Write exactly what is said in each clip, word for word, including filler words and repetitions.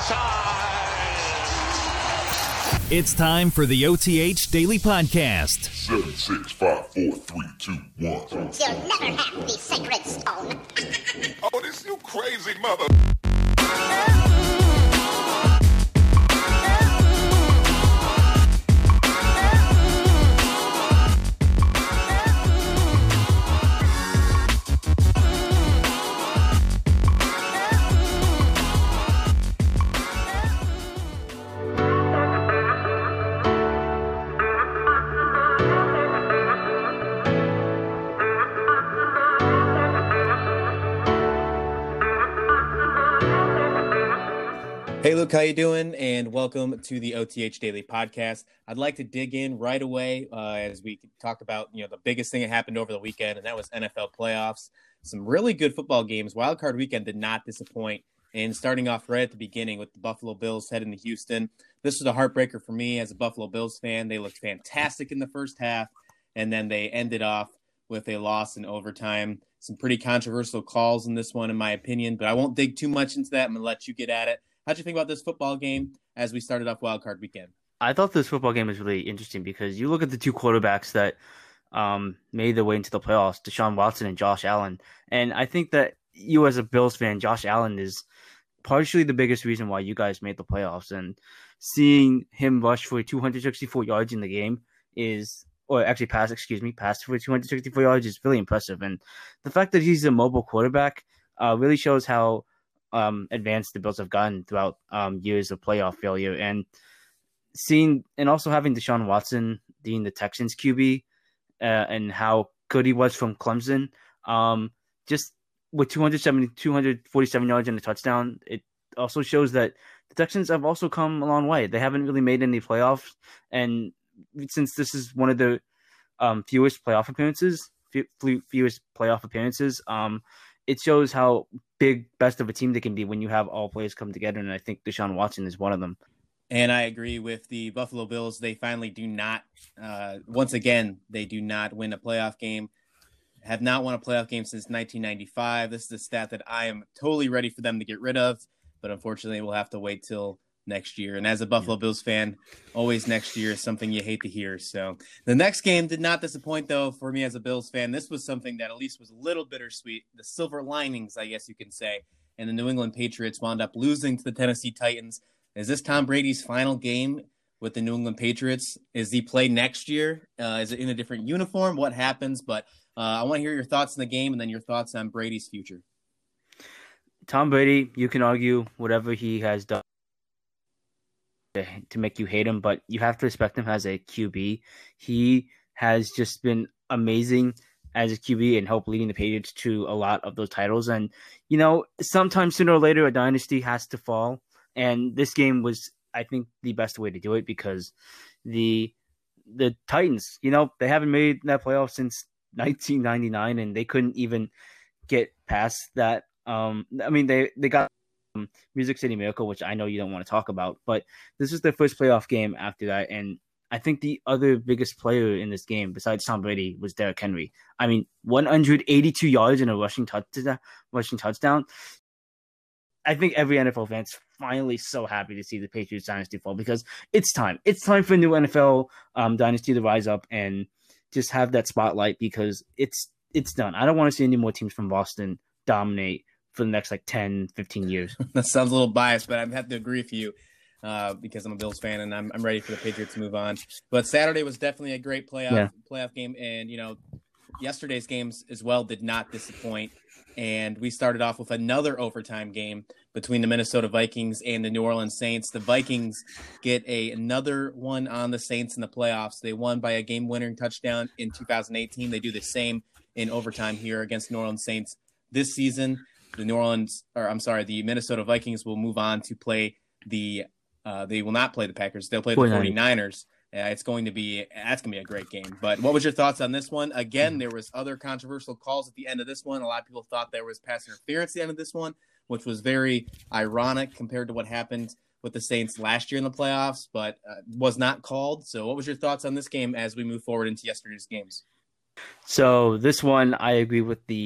time. It's time for the O T H Daily Podcast. Seven, six, five, four, three, two, one. You'll never have the sacred stone. Oh, this you crazy mother... Hey, Luke, how you doing? And welcome to the O T H Daily Podcast. I'd like to dig in right away uh, as we talk about, you know, the biggest thing that happened over the weekend, and that was N F L playoffs. Some really good football games. Wild Card Weekend did not disappoint. And starting off right at the beginning with the Buffalo Bills heading to Houston, this was a heartbreaker for me as a Buffalo Bills fan. They looked fantastic in the first half, and then they ended off with a loss in overtime. Some pretty controversial calls in this one, in my opinion, but I won't dig too much into that. I'm going to let you get at it. How'd you think about this football game as we started off Wild Card Weekend? I thought this football game was really interesting because you look at the two quarterbacks that um, made their way into the playoffs, Deshaun Watson and Josh Allen. And I think that you as a Bills fan, Josh Allen is partially the biggest reason why you guys made the playoffs. And seeing him rush for two hundred sixty-four yards in the game is, or actually pass, excuse me, pass for two hundred sixty-four yards is really impressive. And the fact that he's a mobile quarterback uh, really shows how Um, advanced the Bills have gotten throughout um, years of playoff failure, and seeing and also having Deshaun Watson being the Texans Q B uh, and how good he was from Clemson, um, just with two hundred seventy, two hundred forty-seven yards and a touchdown, it also shows that the Texans have also come a long way. They haven't really made any playoffs, and since this is one of the um, fewest playoff appearances, few, fewest playoff appearances, um, it shows how big, best of a team they can be when you have all players come together, and I think Deshaun Watson is one of them. And I agree with the Buffalo Bills. They finally do not, uh, once again, they do not win a playoff game, have not won a playoff game since nineteen ninety-five. This is a stat that I am totally ready for them to get rid of, but unfortunately we'll have to wait till next year. And as a Buffalo yeah. Bills fan, always next year is something you hate to hear. So the next game did not disappoint, though, for me as a Bills fan. This was something that at least was a little bittersweet. The silver linings, I guess you can say. And the New England Patriots wound up losing to the Tennessee Titans. Is this Tom Brady's final game with the New England Patriots? Is he play next year? Uh, is it in a different uniform? What happens? But uh, I want to hear your thoughts on the game and then your thoughts on Brady's future. Tom Brady, you can argue whatever he has done to make you hate him, but you have to respect him as a Q B. He has just been amazing as a Q B and helped leading the Patriots to a lot of those titles. And, you know, sometimes sooner or later a dynasty has to fall. And this game was, I think, the best way to do it because the the Titans, you know, they haven't made that playoff since nineteen ninety-nine, and they couldn't even get past that. Um, I mean, they, they got Music City Miracle, which I know you don't want to talk about, but this is their first playoff game after that, and I think the other biggest player in this game besides Tom Brady was Derrick Henry. I mean, one hundred eighty-two yards and a rushing touchdown. Rushing touchdown. I think every N F L fan's finally so happy to see the Patriots dynasty fall because it's time. It's time for a new N F L um, dynasty to rise up and just have that spotlight because it's it's done. I don't want to see any more teams from Boston dominate for the next like ten, fifteen years. That sounds a little biased, but I have to agree with you uh, because I'm a Bills fan and I'm I'm ready for the Patriots to move on. But Saturday was definitely a great playoff yeah. playoff game, and you know, yesterday's games as well did not disappoint. And we started off with another overtime game between the Minnesota Vikings and the New Orleans Saints. The Vikings get a another one on the Saints in the playoffs. They won by a game-winning touchdown in two thousand eighteen. They do the same in overtime here against New Orleans Saints this season. The New Orleans, or I'm sorry, the Minnesota Vikings will move on to play the, uh, they will not play the Packers. They'll play the forty-niners. Uh, it's going to be, that's going to be a great game. But what was your thoughts on this one? Again, there was other controversial calls at the end of this one. A lot of people thought there was pass interference at the end of this one, which was very ironic compared to what happened with the Saints last year in the playoffs, but uh, was not called. So what was your thoughts on this game as we move forward into yesterday's games? So this one, I agree with the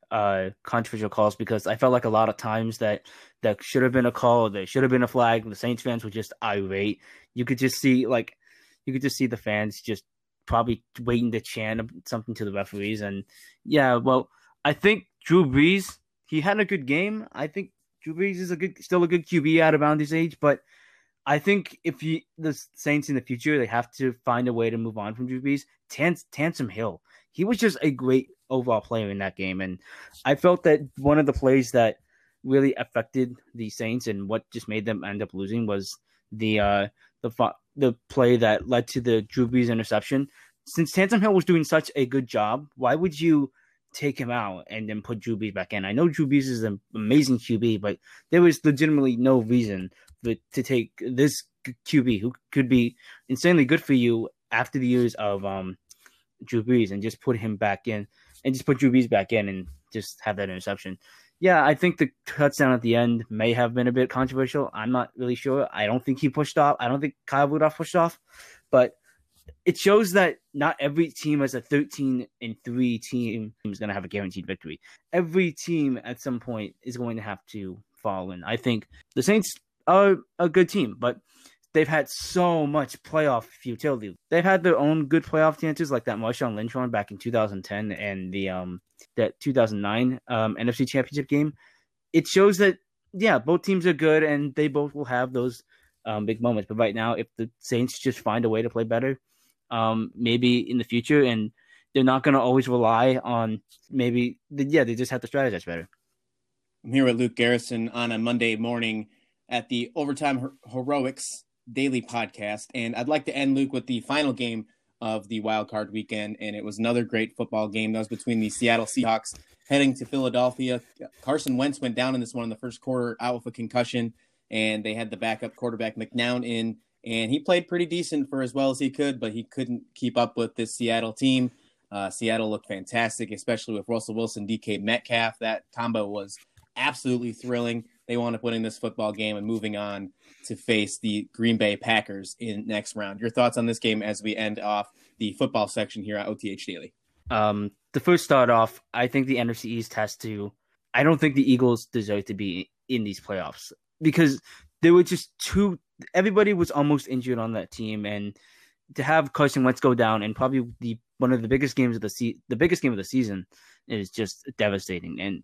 uh, controversial calls because I felt like a lot of times that that should have been a call, there should have been a flag, and the Saints fans were just irate. You could just see like you could just see the fans just probably waiting to chant something to the referees. And yeah, well, I think Drew Brees, he had a good game. I think Drew Brees is a good, still a good Q B out around his age, but I think if you, the Saints in the future, they have to find a way to move on from Drew Brees. Tans, Taysom Hill, he was just a great overall player in that game. And I felt that one of the plays that really affected the Saints and what just made them end up losing was the uh, the the play that led to the Drew Brees interception. Since Taysom Hill was doing such a good job, why would you take him out and then put Drew Brees back in? I know Drew Brees is an amazing Q B, but there was legitimately no reason for, to take this Q B who could be insanely good for you after the years of um, Drew Brees and just put him back in and just put Drew Brees back in and just have that interception. Yeah, I think the touchdown at the end may have been a bit controversial. I'm not really sure. I don't think he pushed off. I don't think Kyle Rudolph pushed off, but it shows that not every team as a thirteen and three team is going to have a guaranteed victory. Every team at some point is going to have to fall in. I think the Saints are a good team, but they've had so much playoff futility. They've had their own good playoff chances, like that Marshawn Lynch one back in two thousand ten and the um that two thousand nine um, N F C Championship game. It shows that, yeah, both teams are good and they both will have those um, big moments. But right now, if the Saints just find a way to play better, um, maybe in the future, and they're not going to always rely on maybe, yeah, they just have to strategize better. I'm here with Luke Garrison on a Monday morning at the Overtime Her- Heroics Daily Podcast. And I'd like to end, Luke, with the final game of the wild card weekend, and it was another great football game. That was between the Seattle Seahawks heading to Philadelphia. Carson Wentz went down in this one in the first quarter, out with a concussion, and they had the backup quarterback McNown in, and he played pretty decent for as well as he could, but he couldn't keep up with this Seattle team. Uh, Seattle looked fantastic, especially with Russell Wilson, D K Metcalf. That combo was absolutely thrilling. They wound up winning this football game and moving on to face the Green Bay Packers in next round. Your thoughts on this game as we end off the football section here at O T H Daily? Um, to first start off, I think the N F C East has to – I don't think the Eagles deserve to be in these playoffs because there were just two – everybody was almost injured on that team, and to have Carson Wentz go down and probably the one of the biggest games of the se- the biggest game of the season is just devastating. And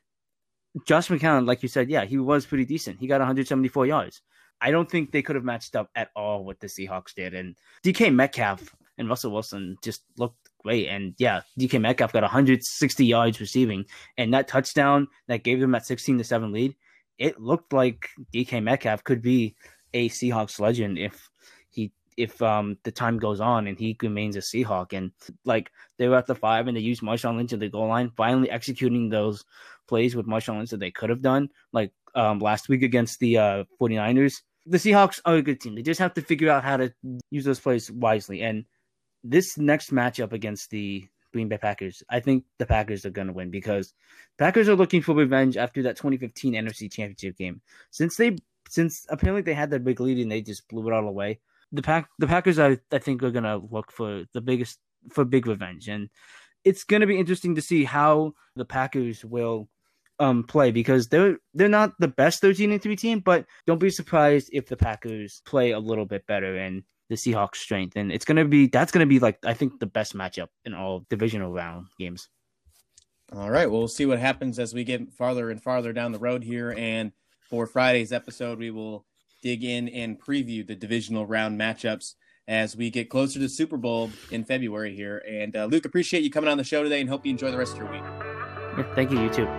Josh McCown, like you said, yeah, he was pretty decent. He got one hundred seventy-four yards. I don't think they could have matched up at all what the Seahawks did. And D K Metcalf and Russell Wilson just looked great. And yeah, D K Metcalf got one hundred sixty yards receiving. And that touchdown that gave them that sixteen to seven lead, it looked like D K Metcalf could be a Seahawks legend if he if um the time goes on and he remains a Seahawk. And like they were at the five and they used Marshawn Lynch at the goal line, finally executing those plays with Marshawn Lynch that they could have done, like um last week against the uh, 49ers. The Seahawks are a good team. They just have to figure out how to use those plays wisely. And this next matchup against the Green Bay Packers, I think the Packers are going to win because Packers are looking for revenge after that twenty fifteen N F C Championship game. Since they, since apparently they had that big lead and they just blew it all away, the pack, the Packers, I, I think, are going to look for the biggest, for big revenge. And it's going to be interesting to see how the Packers will Um, play because they're they're not the best thirteen and three team, but don't be surprised if the Packers play a little bit better and the Seahawks strength. And it's gonna be that's gonna be like I think the best matchup in all divisional round games. All right, well, we'll see what happens as we get farther and farther down the road here. And for Friday's episode, we will dig in and preview the divisional round matchups as we get closer to the Super Bowl in February here. And uh, Luke, appreciate you coming on the show today and hope you enjoy the rest of your week. Yeah, thank you. You too.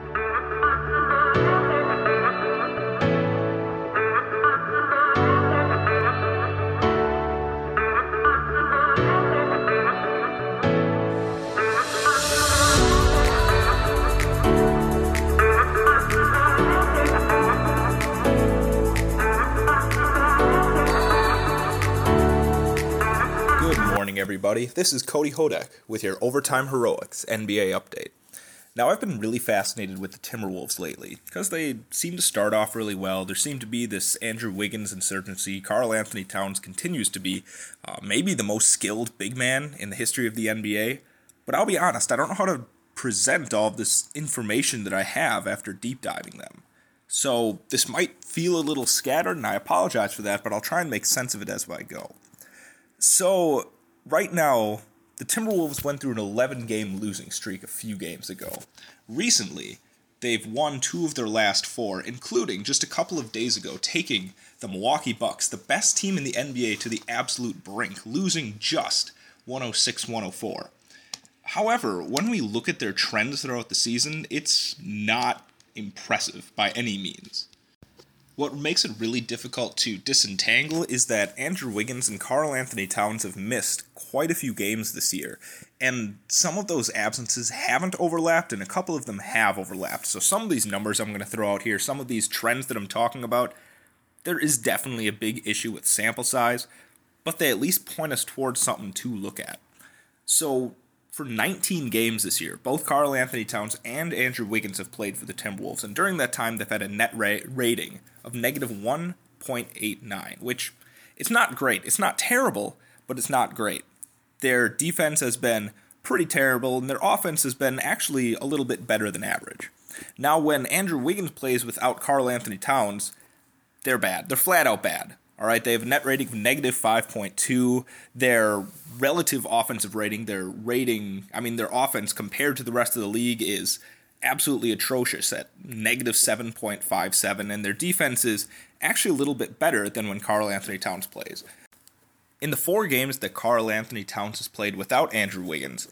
Everybody, this is Cody Hodak with your Overtime Heroics N B A update. Now, I've been really fascinated with the Timberwolves lately because they seem to start off really well. There seemed to be this Andrew Wiggins insurgency. Karl Anthony Towns continues to be uh, maybe the most skilled big man in the history of the N B A. But I'll be honest, I don't know how to present all of this information that I have after deep diving them. So this might feel a little scattered, and I apologize for that, but I'll try and make sense of it as I go. So right now, the Timberwolves went through an eleven-game losing streak a few games ago. Recently, they've won two of their last four, including just a couple of days ago, taking the Milwaukee Bucks, the best team in the N B A, to the absolute brink, losing just one oh six one oh four. However, when we look at their trends throughout the season, it's not impressive by any means. What makes it really difficult to disentangle is that Andrew Wiggins and Karl Anthony Towns have missed quite a few games this year, and some of those absences haven't overlapped, and a couple of them have overlapped. So some of these numbers I'm going to throw out here, some of these trends that I'm talking about, there is definitely a big issue with sample size, but they at least point us towards something to look at. So for nineteen games this year, both Karl Anthony Towns and Andrew Wiggins have played for the Timberwolves, and during that time they've had a net ra- rating of negative one point eight nine, which it's not great. It's not terrible, but it's not great. Their defense has been pretty terrible, and their offense has been actually a little bit better than average. Now, when Andrew Wiggins plays without Karl Anthony Towns, they're bad. They're flat out bad. All right, they have a net rating of negative five point two. Their relative offensive rating, their rating, I mean, their offense compared to the rest of the league is absolutely atrocious at negative seven point five seven, and their defense is actually a little bit better than when Karl Anthony Towns plays. In the four games that Karl Anthony Towns has played without Andrew Wiggins,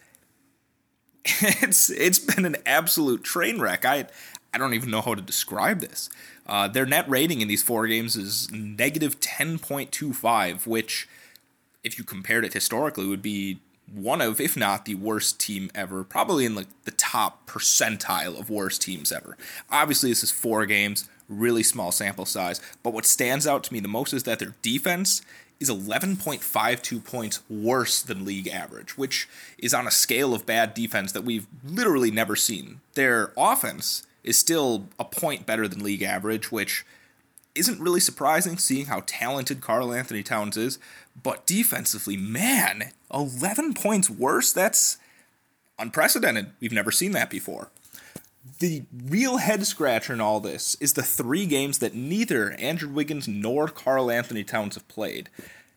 it's it's been an absolute train wreck. I I don't even know how to describe this. Uh, their net rating in these four games is negative ten point two five, which, if you compared it historically, would be one of, if not the worst team ever, probably in like the top percentile of worst teams ever. Obviously, this is four games, really small sample size, but what stands out to me the most is that their defense is eleven point five two points worse than league average, which is on a scale of bad defense that we've literally never seen. Their offense is still a point better than league average, which isn't really surprising seeing how talented Karl Anthony Towns is, but defensively, man, eleven points worse? That's unprecedented. We've never seen that before. The real head scratcher in all this is the three games that neither Andrew Wiggins nor Karl Anthony Towns have played.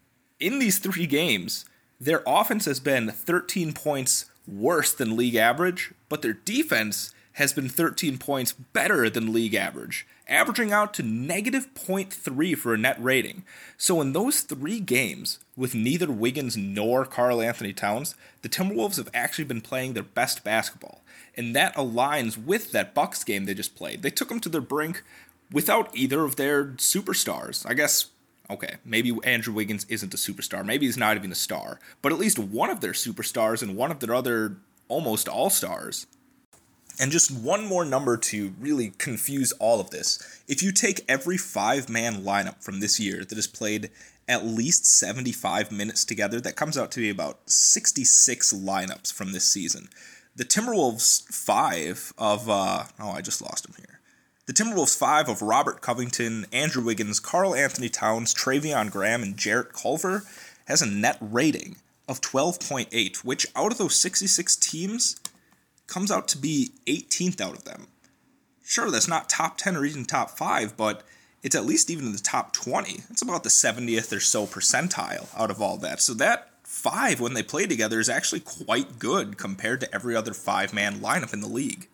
In these three games, their offense has been thirteen points worse than league average, but their defense has been thirteen points better than league average, averaging out to negative zero point three for a net rating. So in those three games, with neither Wiggins nor Karl Anthony Towns, the Timberwolves have actually been playing their best basketball. And that aligns with that Bucks game they just played. They took them to their brink without either of their superstars. I guess, okay, maybe Andrew Wiggins isn't a superstar. Maybe he's not even a star. But at least one of their superstars and one of their other almost all-stars. And just one more number to really confuse all of this. If you take every five-man lineup from this year that has played at least seventy-five minutes together, that comes out to be about sixty-six lineups from this season. The Timberwolves five of, uh, oh, I just lost him here. The Timberwolves five of Robert Covington, Andrew Wiggins, Karl Anthony Towns, Travion Graham, and Jarrett Culver has a net rating of twelve point eight, which out of those sixty-six teams comes out to be eighteenth out of them. Sure, that's not top ten or even top five, but it's at least even in the top twenty. It's about the seventieth or so percentile out of all that. So that five, when they play together, is actually quite good compared to every other five-man lineup in the league.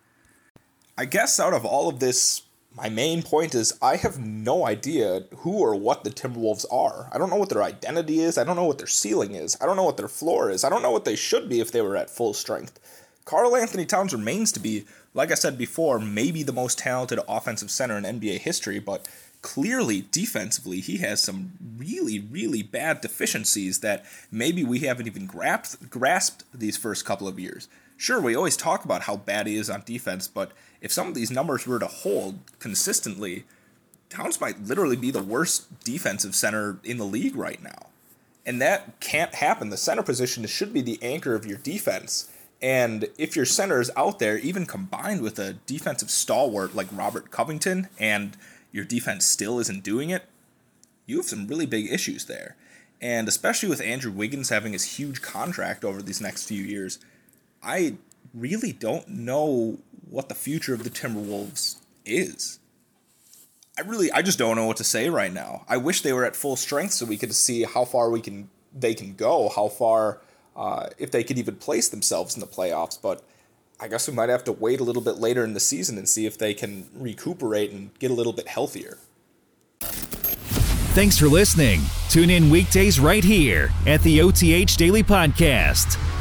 I guess out of all of this, my main point is I have no idea who or what the Timberwolves are. I don't know what their identity is. I don't know what their ceiling is. I don't know what their floor is. I don't know what they should be if they were at full strength. Karl Anthony Towns remains to be, like I said before, maybe the most talented offensive center in N B A history, but clearly, defensively, he has some really, really bad deficiencies that maybe we haven't even grasped, grasped these first couple of years. Sure, we always talk about how bad he is on defense, but if some of these numbers were to hold consistently, Towns might literally be the worst defensive center in the league right now. And that can't happen. The center position should be the anchor of your defense. And if your center is out there, even combined with a defensive stalwart like Robert Covington, and your defense still isn't doing it, you have some really big issues there. And especially with Andrew Wiggins having his huge contract over these next few years, I really don't know what the future of the Timberwolves is. I really, I just don't know what to say right now. I wish they were at full strength so we could see how far we can, they can go, how far, uh, if they could even place themselves in the playoffs. But I guess we might have to wait a little bit later in the season and see if they can recuperate and get a little bit healthier. Thanks for listening. Tune in weekdays right here at the O T H Daily Podcast.